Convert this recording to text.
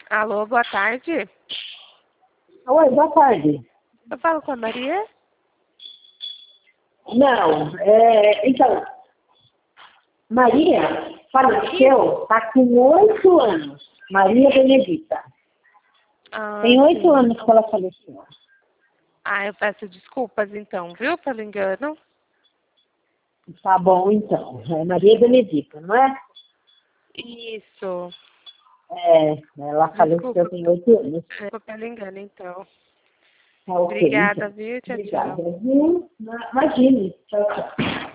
Alô, boa tarde. Oi, boa tarde. Eu falo com a Maria? Não, então, Maria faleceu, está com 8 anos. Maria Benedita. Tem 8 Sim. anos que ela faleceu. Eu peço desculpas então, viu, pelo engano. Tá bom, então. É Maria Benedita, não é? Isso. Ela faleceu Desculpa, tem 8 anos. desculpa pelo engano então. Tá ok, Obrigada, então. viu? Tchau, Obrigada, tchau. viu? Imagine. Tchau, tchau.